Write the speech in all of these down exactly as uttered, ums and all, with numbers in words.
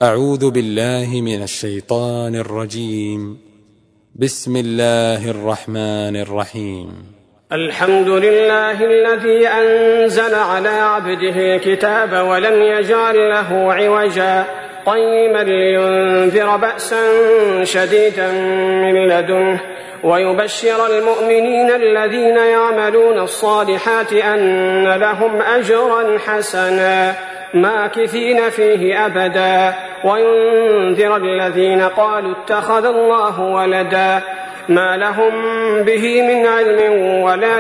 أعوذ بالله من الشيطان الرجيم. بسم الله الرحمن الرحيم. الحمد لله الذي أنزل على عبده الكتاب ولم يجعل له عوجا قيما لينذر بأسا شديدا من لدنه ويبشر المؤمنين الذين يعملون الصالحات أن لهم أجرا حسنا ماكثين فيه أبدا وينذر الذين قالوا اتخذ الله ولدا ما لهم به من علم ولا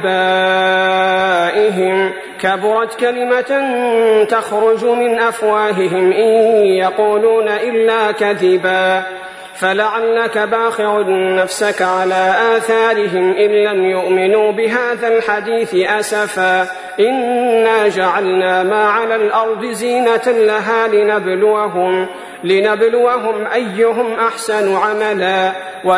لآبائهم كبرت كلمة تخرج من أفواههم إن يقولون إلا كذبا فلعلك باخع نفسك على آثارهم إن لم يؤمنوا بهذا الحديث أسفا إنا جعلنا ما على الأرض زينة لها لنبلوهم, لنبلوهم أيهم أحسن عملا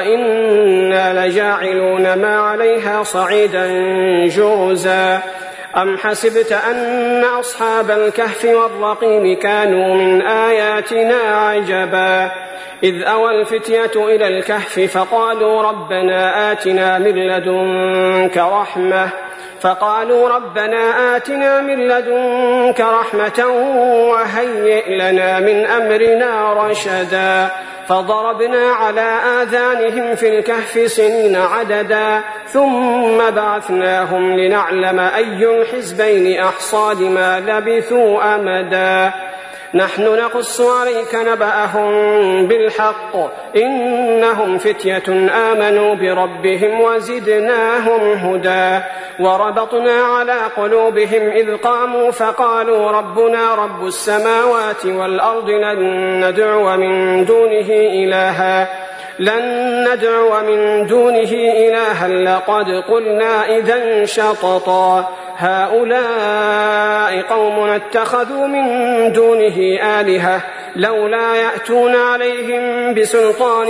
وإنا لجاعلون ما عليها صعيدا جرزا أم حسبت أن أصحاب الكهف والرقيم كانوا من آياتنا عجبا إذ أوى الفتية إلى الكهف فقالوا ربنا آتنا من لدنك رحمة فقالوا ربنا آتنا من لدنك رحمة وهيئ لنا من أمرنا رشدا فضربنا على آذانهم في الكهف سنين عددا ثم بعثناهم لنعلم أي الحزبين أحصى لما لبثوا أمدا نحن نقص عليك نبأهم بالحق إنهم فتية آمنوا بربهم وزدناهم هدى وربطنا على قلوبهم إذ قاموا فقالوا ربنا رب السماوات والأرض لن ندعو من دونه إلها لن ندعو من دونه إلها لقد قلنا إذا شططا هؤلاء قوم اتخذوا من دونه آلهة لولا يأتون عليهم بسلطان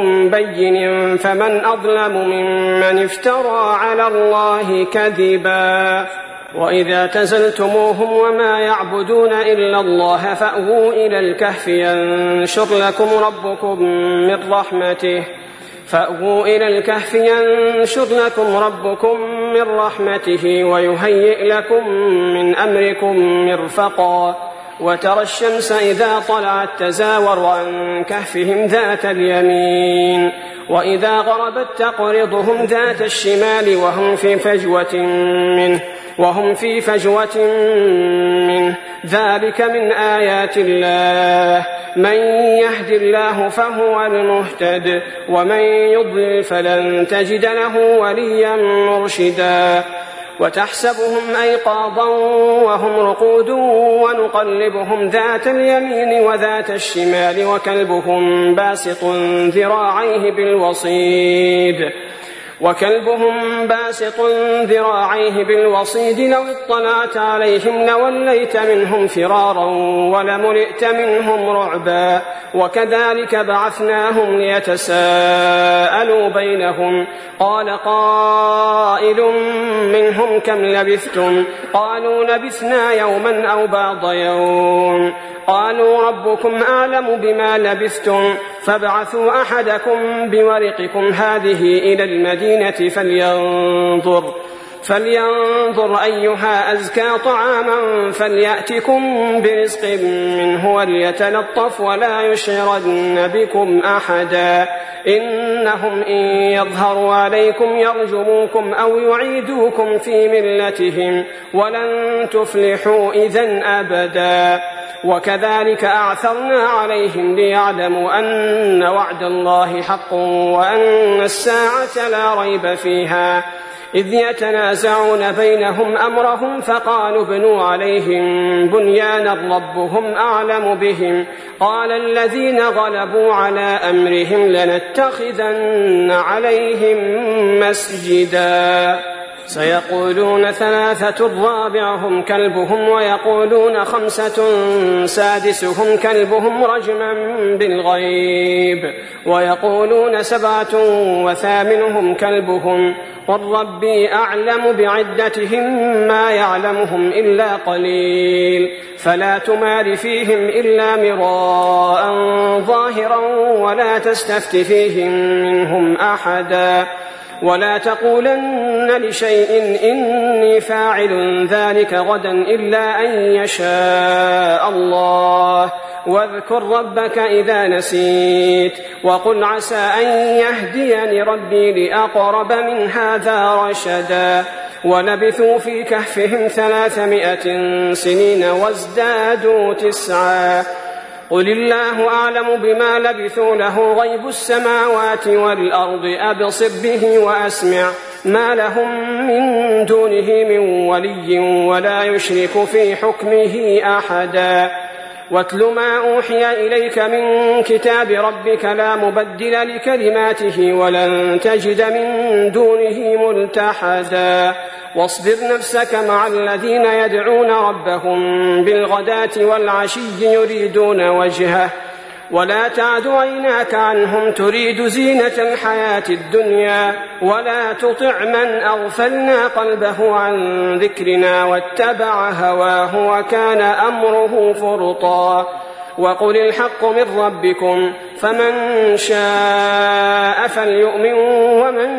بين فمن أظلم ممن افترى على الله كذبا وإذا اعتزلتموهم وما يعبدون إلا الله فأووا إلى الكهف ينشر لكم ربكم من رحمته فأووا إلى الكهف ينشر لكم ربكم من رحمته ويهيئ لكم من أمركم مرفقا وترى الشمس إذا طلعت تزاور عن كهفهم ذات اليمين وإذا غربت تقرضهم ذات الشمال وهم في فجوة منه وهم في فجوة منه ذلك من آيات الله من يهد الله فهو المهتد ومن يضلل فلن تجد له وليا مرشدا وتحسبهم أيقاظا وهم رقود ونقلبهم ذات اليمين وذات الشمال وكلبهم باسط ذراعيه بالوصيد وكلبهم باسط ذراعيه بالوصيد لو اطلعت عليهم لوليت منهم فرارا ولملئت منهم رعبا وكذلك بعثناهم ليتساءلوا بينهم قال قائل منهم كم لبثتم قالوا لبثنا يوما أو بعض يوم قالوا ربكم أعلم بما لبثتم فابعثوا أحدكم بورقكم هذه إلى المدينة فلينظر فلينظر أيها أزكى طعاما فليأتكم برزق منه وليتلطف ولا يشعرن بكم أحدا إنهم إن يظهروا عليكم يرجموكم أو يعيدوكم في ملتهم ولن تفلحوا إذن أبدا وكذلك أعثرنا عليهم ليعلموا أن وعد الله حق وأن الساعة لا ريب فيها إذ يتنازعون بينهم أمرهم فقالوا ابنوا عليهم بنيانا ربهم أعلم بهم قال الذين غلبوا على أمرهم لنتخذن عليهم مسجدا سيقولون ثلاثة رابعهم كلبهم ويقولون خمسة سادسهم كلبهم رجما بالغيب ويقولون سبعة وثامنهم كلبهم قل ربي أعلم بعدتهم ما يعلمهم إلا قليل فلا تمار فيهم إلا مراء ظاهرا ولا تستفت فيهم منهم أحدا ولا تقولن لشيء إني فاعل ذلك غدا إلا أن يشاء الله واذكر ربك إذا نسيت وقل عسى أن يهديني ربي لأقرب من هذا رشدا ولبثوا في كهفهم ثلاثمائة سنين وازدادوا تسعا قل الله أعلم بما لبثوا له غيب السماوات والأرض أبصر به وأسمع ما لهم من دونه من ولي ولا يشرك في حكمه أحدا واتل ما أوحي إليك من كتاب ربك لا مبدل لكلماته ولن تجد من دونه ملتحدا واصبر نفسك مع الذين يدعون ربهم بالغداة والعشي يريدون وجهه ولا تعد عيناك عنهم تريد زينة الحياة الدنيا ولا تطع من أغفلنا قلبه عن ذكرنا واتبع هواه وكان أمره فرطا وقل الحق من ربكم فمن شاء فليؤمن ومن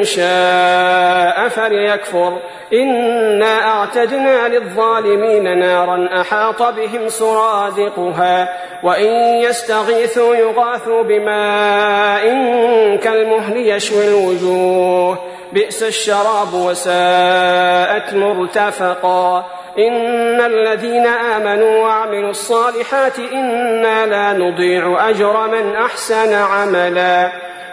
شاء فليكفر إنا أعتدنا للظالمين نارا أحاط بهم سرادقها وإن يستغيثوا يغاثوا بماء كالمهل يشوي الوجوه بئس الشراب وساءت مرتفقا إن الذين آمنوا وعملوا الصالحات إنا لا نضيع أجر من أحسن عملا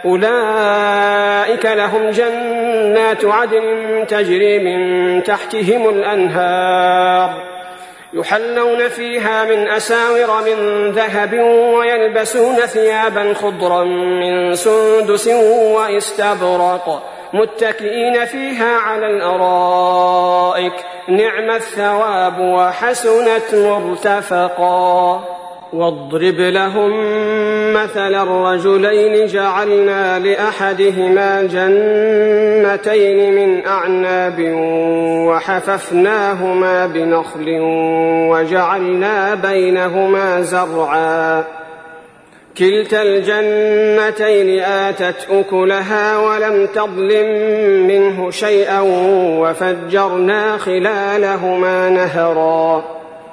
أولئك لهم جنات عدن تجري من تحتهم الأنهار يحلون فيها من أساور من ذهب ويلبسون ثيابا خضرا من سندس واستبرق متكئين فيها على الأرائك نعم الثواب وحسنت مرتفقا واضرب لهم مثل الرجلين جعلنا لأحدهما جنتين من أعناب وحففناهما بنخل وجعلنا بينهما زرعا كلتا الجنتين آتت أكلها ولم تظلم منه شيئا وفجرنا خلالهما نهرا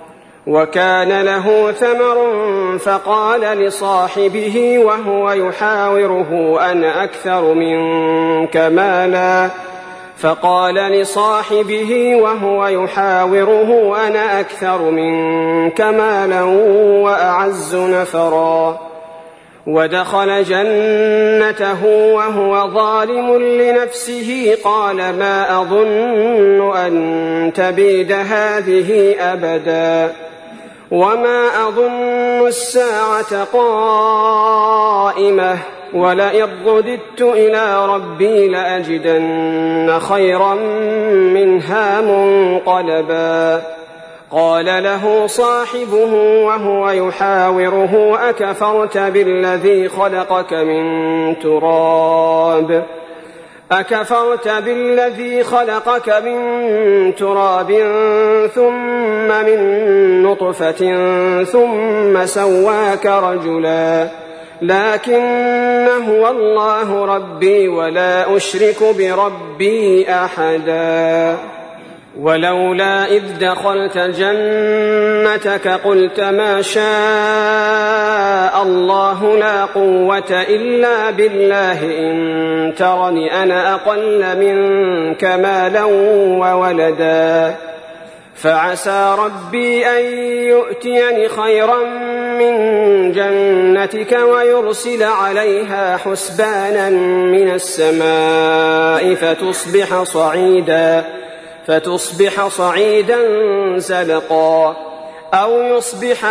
وكان له ثمر فقال لصاحبه وهو يحاوره أنا أكثر منك مالا فقال لصاحبه وهو يحاوره أنا أكثر منك مالا وأعز نفرا ودخل جنته وهو ظالم لنفسه قال ما أظن أن تبيد هذه أبدا وما أظن الساعة قائمة ولئن رددت إلى ربي لأجدن خيرا منها منقلبا قال له صاحبه وهو يحاوره أكفرت بالذي خلقك من تراب أكفرت بالذي خلقك من تراب ثم من نطفة ثم سواك رجلا لكن هو الله ربي ولا أشرك بربي أحدا ولولا إذ دخلت جنتك قلت ما شاء الله لا قوة إلا بالله إن ترني أنا أقل منك مالا وولدا فعسى ربي أن يؤتيني خيرا من جنتك ويرسل عليها حسبانا من السماء فتصبح صعيدا فتصبح صعيدا زلقا أو يصبح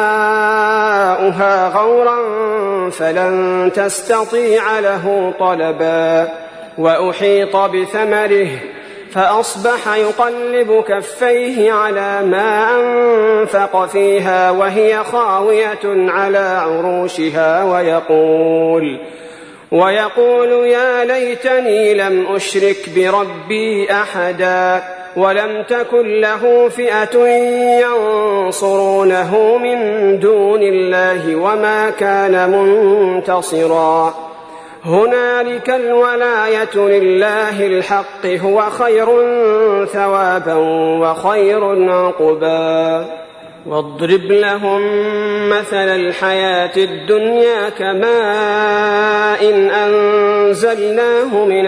ماؤها غورا فلن تستطيع له طلبا وأحيط بثمره فأصبح يقلب كفيه على ما أنفق فيها وهي خاوية على عروشها ويقول, ويقول يا ليتني لم أشرك بربي أحدا ولم تكن له فئة ينصرونه من دون الله وما كان منتصرا. هنالك الولاية لله الحق هو خير ثوابا وخير عقبا. واضرب لهم مثل الحياة الدنيا كماء أنزلناه من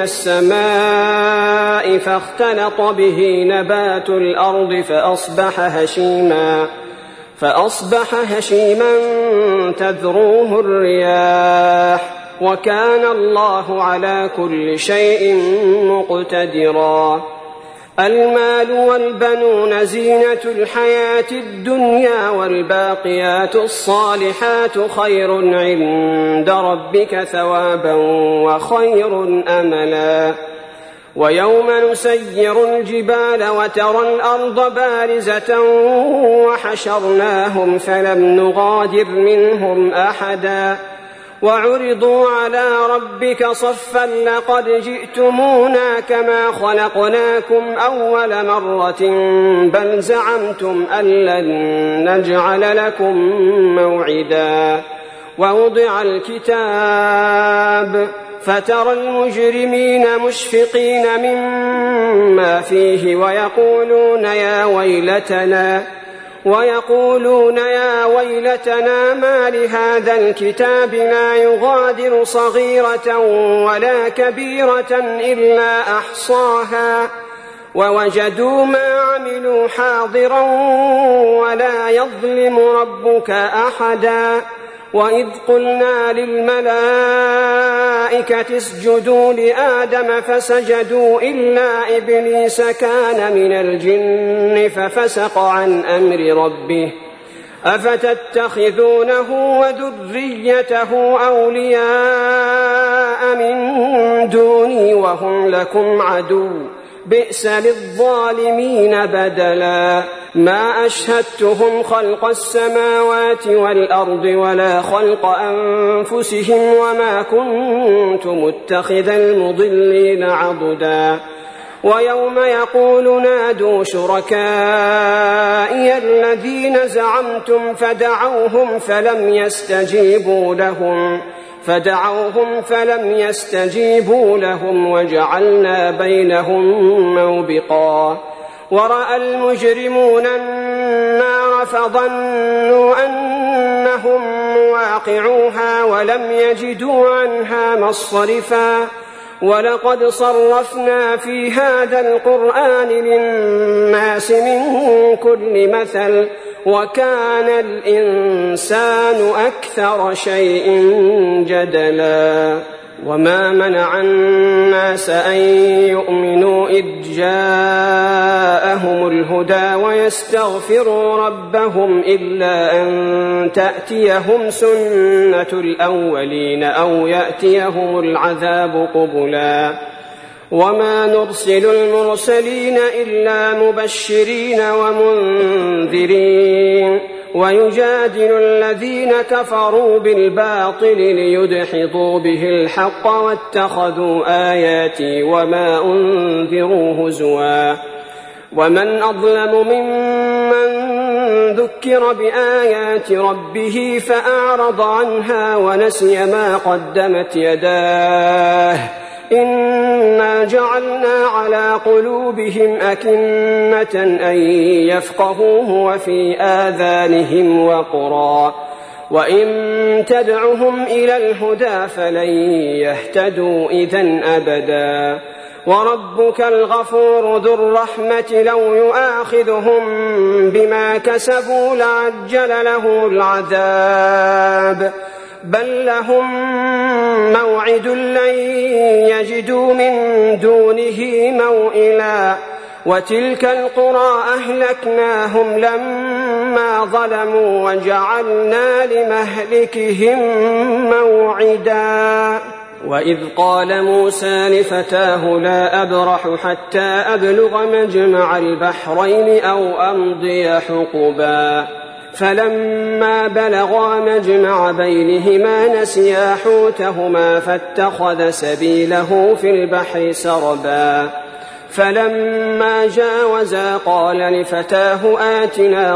السماء فاختلط به نبات الأرض فأصبح هشيما فأصبح هشيما تذروه الرياح وكان الله على كل شيء مقتدرا. المال والبنون زينة الحياة الدنيا والباقيات الصالحات خير عند ربك ثوابا وخير أملا. ويوم نسير الجبال وترى الأرض بارزة وحشرناهم فلم نغادر منهم أحدا وعرضوا على ربك صفا لقد جئتمونا كما خلقناكم أول مرة بل زعمتم أن لن نجعل لكم موعدا. ووضع الكتاب فترى المجرمين مشفقين مما فيه ويقولون يا ويلتنا ويقولون يا ويلتنا ما لهذا الكتاب لا يغادر صغيرة ولا كبيرة إلا أحصاها ووجدوا ما عملوا حاضرا ولا يظلم ربك أحدا. وإذ قلنا للملائكة اسجدوا لآدم فسجدوا إلا إبليس كان من الجن ففسق عن أمر ربه أفتتخذونه وذريته أولياء من دوني وهم لكم عدو بئس للظالمين بدلا. ما أشهدتهم خلق السماوات والأرض ولا خلق أنفسهم وما كنت متخذ المضلين عضدا. ويوم يقول نادوا شركائي الذين زعمتم فدعوهم فلم يستجيبوا لهم فدعوهم فلم يستجيبوا لهم وجعلنا بينهم موبقا. ورأى المجرمون النار فظنوا أنهم مواقعوها ولم يجدوا عنها مصرفا. ولقد صرفنا في هذا القرآن للناس من كل مثل وكان الإنسان أكثر شيء جدلا. وما منع الناس أن يؤمنوا إذ جاءهم الهدى ويستغفروا ربهم إلا أن تأتيهم سنة الأولين أو يأتيهم العذاب قبلا. وما نرسل المرسلين إلا مبشرين ومنذرين ويجادل الذين كفروا بالباطل ليدحضوا به الحق واتخذوا آياتي وما أنذروا هزوا. ومن أظلم ممن ذكر بآيات ربه فأعرض عنها ونسي ما قدمت يداه إنا جعلنا على قلوبهم أكنة أن يفقهوه وفي آذانهم وقرا وإن تدعهم إلى الهدى فلن يهتدوا إذن أبدا. وربك الغفور ذو الرحمة لو يؤاخذهم بما كسبوا لعجل لهم العذاب بل لهم موعد لن يجدوا من دونه موئلا. وتلك القرى أهلكناهم لما ظلموا وجعلنا لمهلكهم موعدا. وإذ قال موسى لفتاه لا أبرح حتى أبلغ مجمع البحرين أو أمضي حقبا فلما بلغا مجمع بينهما نسيا حوتهما فاتخذ سبيله في البحر سربا فلما جاوزا قال لفتاه آتنا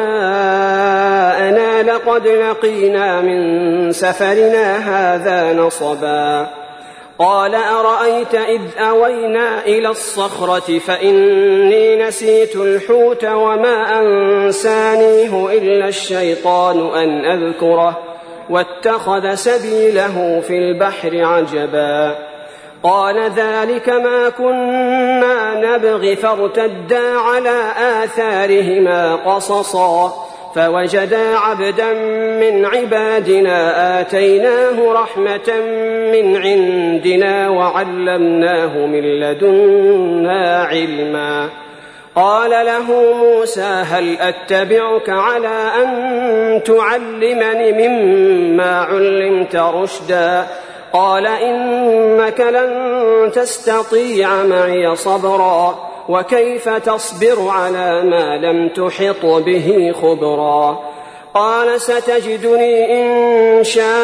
غداءنا لقد لقينا من سفرنا هذا نصبا قال أرأيت إذ أوينا إلى الصخرة فإني نسيت الحوت وما أنسانيه إلا الشيطان أن أذكره واتخذ سبيله في البحر عجبا قال ذلك ما كنا نبغي فارتدا على آثارهما قصصا فوجدا عبدا من عبادنا آتيناه رحمة من عندنا وعلمناه من لدنا علما قال له موسى هل أتبعك على أن تعلمني مما علمت رشدا قال إنك لن تستطيع معي صبرا وكيف تصبر على ما لم تحط به خبرا قال ستجدني إن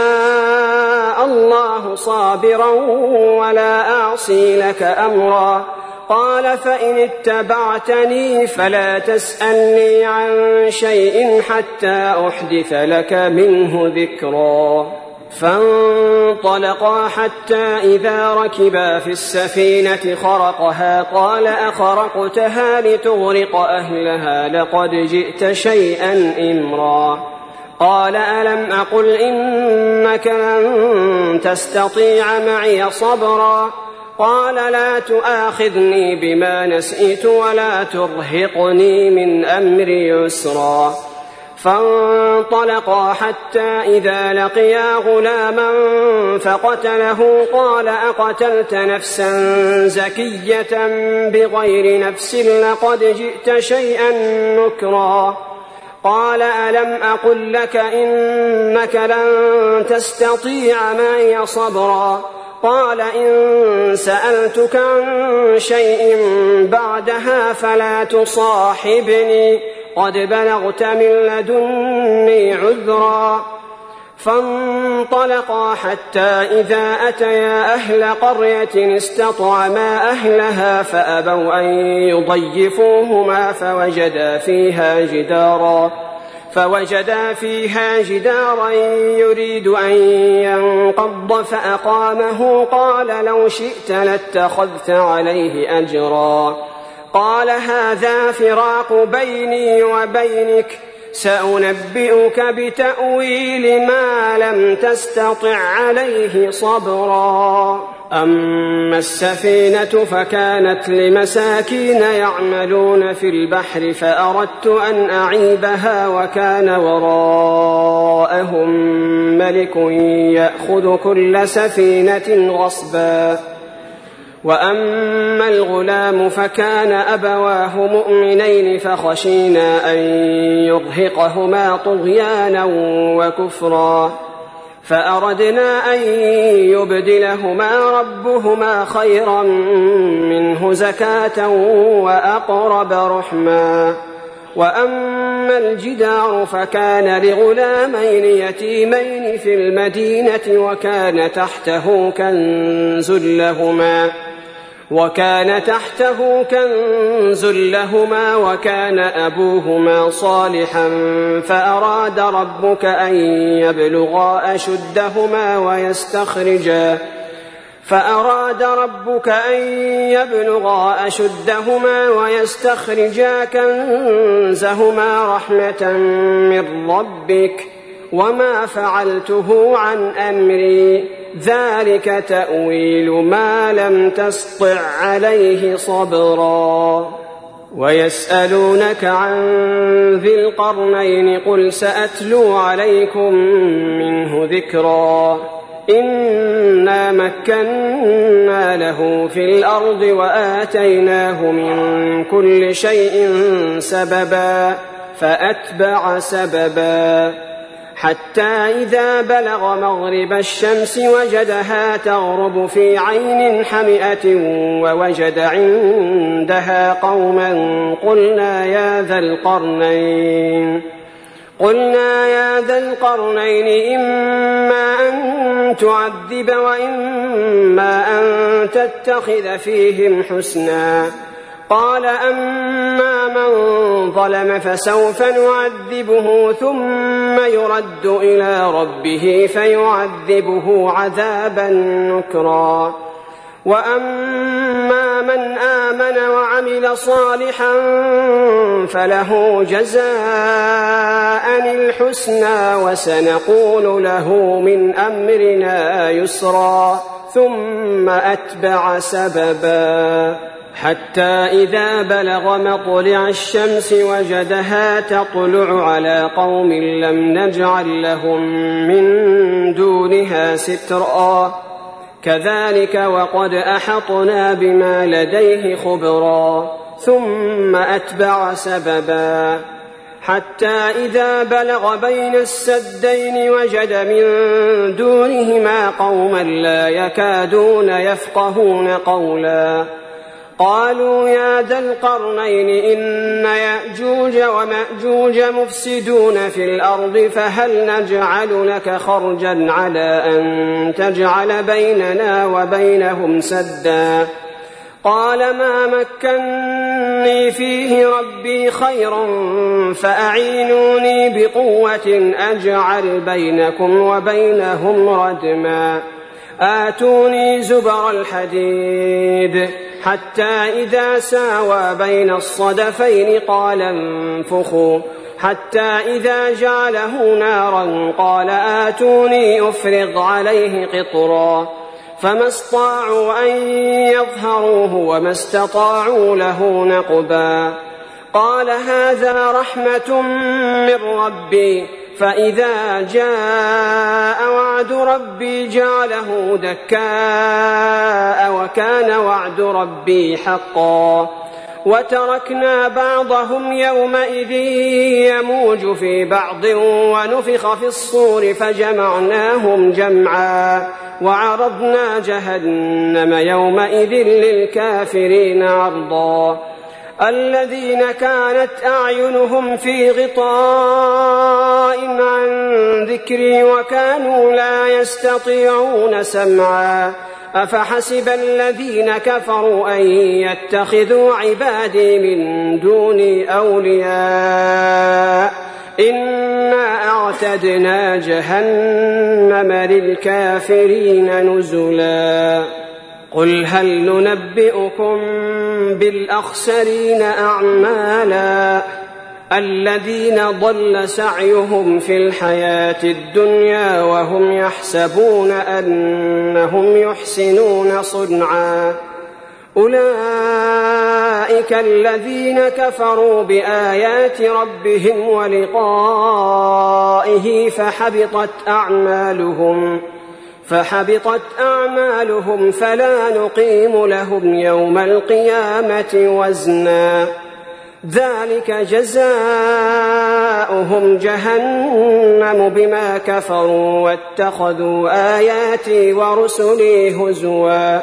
شاء الله صابرا ولا أعصي لك أمرا قال فإن اتبعتني فلا تسألني عن شيء حتى أحدث لك منه ذكرا فانطلقا حتى إذا ركبا في السفينة خرقها قال أخرقتها لتغرق أهلها لقد جئت شيئا إمرا قال ألم أقل إنك لن تستطيع معي صبرا قال لا تؤاخذني بما نسيت ولا ترهقني من أمري يسرا فانطلقا حتى إذا لقيا غلاما فقتله قال أقتلت نفسا زكية بغير نفس لقد جئت شيئا نكرا قال ألم أقل لك إنك لن تستطيع معي صبرا قال إن سألتك عن شيء بعدها فلا تصاحبني قد بلغت من لدني عذرا فانطلقا حتى إذا أتيا أهل قرية استطعما أهلها فأبوا أن يضيفوهما فوجدا فيها جدارا فوجدا فيها جدارا يريد أن ينقض فأقامه قال لو شئت لاتخذت عليه أجرا قال هذا فراق بيني وبينك سأنبئك بتأويل ما لم تستطع عليه صبرا أما السفينة فكانت لمساكين يعملون في البحر فأردت أن أعيبها وكان وراءهم ملك يأخذ كل سفينة غصبا وأما الغلام فكان أبواه مؤمنين فخشينا أن يرهقهما طغيانا وكفرا فأردنا أن يبدلهما ربهما خيرا منه زكاة وأقرب رحما وأما الجدار فكان لغلامين يتيمين في المدينة وكان تحته كنز لهما وكان تحته كنز لهما وكان أبوهما صالحا فأراد ربك أن يبلغا أشدهما ويستخرجا فأراد ربك أن يبلغا أشدهما ويستخرجا كنزهما رحمة من ربك وما فعلته عن أمري ذلك تأويل ما لم تسطع عليه صبرا ويسألونك عن ذي القرنين قل سأتلو عليكم منه ذكرا إنا مكنا له في الأرض وآتيناه من كل شيء سببا فأتبع سببا حتى إذا بلغ مغرب الشمس وجدها تغرب في عين حمئة ووجد عندها قوما قلنا يا ذا القرنين قلنا يا ذا القرنين إما أن تعذب وإما أن تتخذ فيهم حسنا قال أما من ظلم فسوف نعذبه ثم يرد إلى ربه فيعذبه عذابا نكرا وأما من آمن وعمل صالحا فله جزاء الحسنى وسنقول له من أمرنا يسرا ثم أتبع سببا حتى إذا بلغ مطلع الشمس وجدها تطلع على قوم لم نجعل لهم من دونها سترا كذلك وقد أحطنا بما لديه خبرا ثم أتبع سببا حتى إذا بلغ بين السدين وجد من دونهما قوما لا يكادون يفقهون قولا قالوا يا ذا القرنين إن يأجوج ومأجوج مفسدون في الأرض فهل نجعل لك خرجا على أن تجعل بيننا وبينهم سدا قال ما مكني فيه ربي خير فأعينوني بقوة أجعل بينكم وبينهم ردما آتوني زبر الحديد حتى إذا ساوى بين الصدفين قال انفخوا حتى إذا جعله نارا قال آتوني أفرغ عليه قطرا فما استطاعوا أن يظهروه وما استطاعوا له نقبا قال هذا رحمة من ربي فإذا جاء وعد ربي جعله دكاء وكان وعد ربي حقا وتركنا بعضهم يومئذ يموج في بعض ونفخ في الصور فجمعناهم جمعا وعرضنا جهنم يومئذ للكافرين عرضا الذين كانت أعينهم في غطاء عن ذكري وكانوا لا يستطيعون سمعا أفحسب الذين كفروا أن يتخذوا عبادي من دوني أولياء إنا أعتدنا جهنم للكافرين نزلا قل هل ننبئكم بالأخسرين أعمالا الذين ضل سعيهم في الحياة الدنيا وهم يحسبون أنهم يحسنون صنعا أولئك الذين كفروا بآيات ربهم ولقائه فحبطت أعمالهم فحبطت أعمالهم فلا نقيم لهم يوم القيامة وزنا ذلك جزاؤهم جهنم بما كفروا واتخذوا آياتي ورسلي هزوا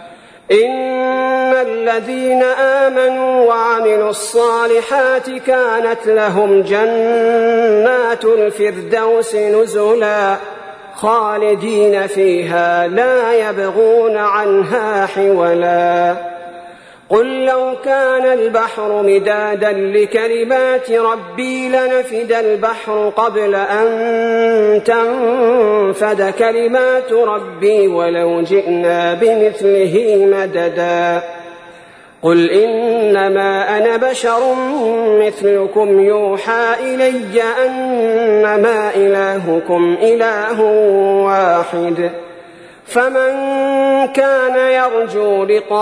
إن الذين آمنوا وعملوا الصالحات كانت لهم جنات الفردوس نزلا خالدين فيها لا يبغون عنها حولا قل لو كان البحر مدادا لكلمات ربي لنفد البحر قبل أن تنفد كلمات ربي ولو جئنا بمثله مددا قل إنما أنا بشر مثلكم يوحى إلي أنما إلهكم إله واحد فمن كان يرجو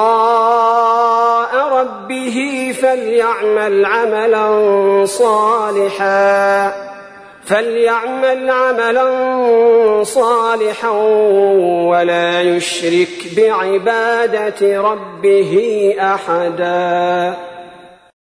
لقاء ربه فليعمل عملا صالحا فليعمل عملا صالحا ولا يشرك بعبادة ربه أحدا.